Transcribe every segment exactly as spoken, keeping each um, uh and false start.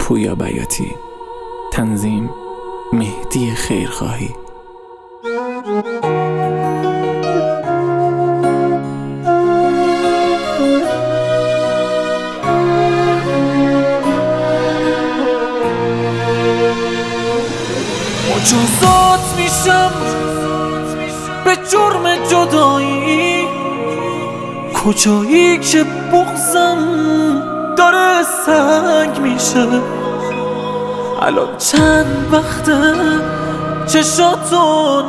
پویا بیاتی. تنظیم مهدی خیرخواهی. مجازات میشم به جرم جدایی، کجایی که بغضم داره سنگ میشه. الان چند وقته چشاتو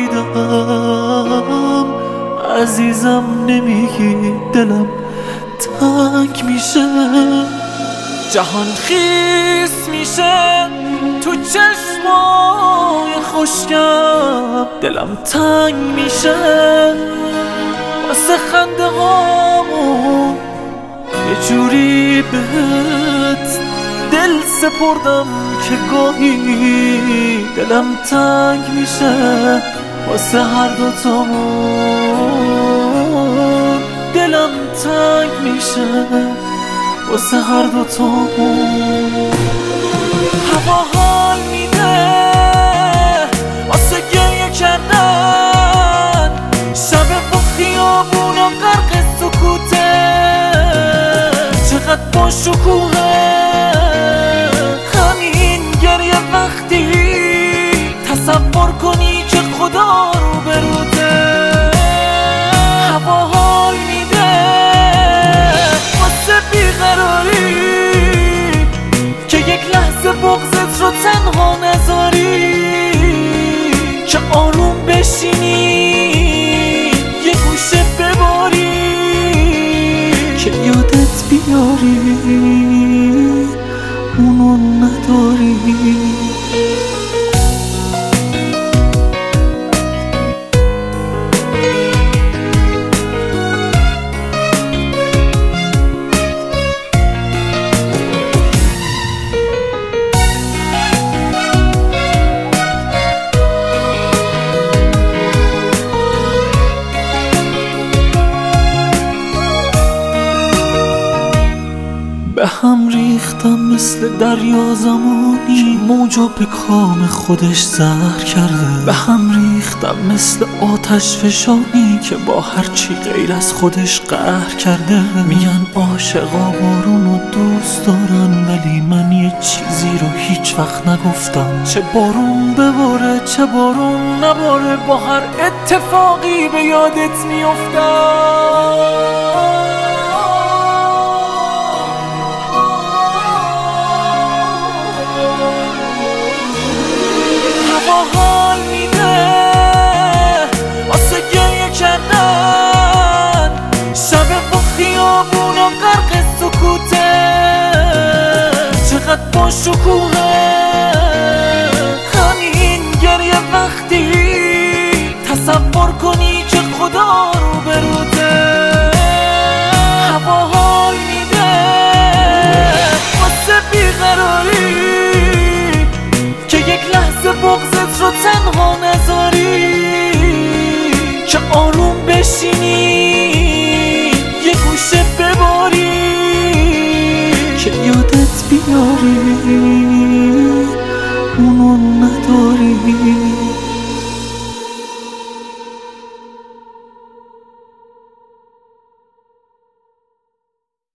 ندیدم، عزیزم نمیگی دلم تنگ میشه. جهان خیس میشه تو چشمای خشکم، دلم تنگ میشه واسه خنده هامون. یه جوری بهت دل سپردم که گاهی دلم تنگ میشه واسه هر دوتامون. دلم تنگ میشه واسه هر دوتامون. هوا حال میده واسه گریه کردن، شب با خیابون و غرق سکوته. چقدر با شکوهه همین گریه وقتی تصور کنی که خدا رو بروته. هوا حال میده واسه بیقراری که یک لحظه بغضت رو تنها نذاری، که آروم بشینی یه گوشه بباری، که یادت بیاری اونو نداری. به هم ریختم مثل دریا زمانی، موجا به کام خودش زهر کرده. به هم ریختم مثل آتش فشانی که با هرچی غیر از خودش قهر کرده. میگن عاشقا بارونو دوست دارن، ولی من یه چیزی رو هیچ وقت نگفتم. چه بارون بباره چه بارون نباره، با هر اتفاقی به یادت میافتم. هوا حال میده واسه گریه کردن، شب با خیابون و غرق سکوته. چقدر با شکوه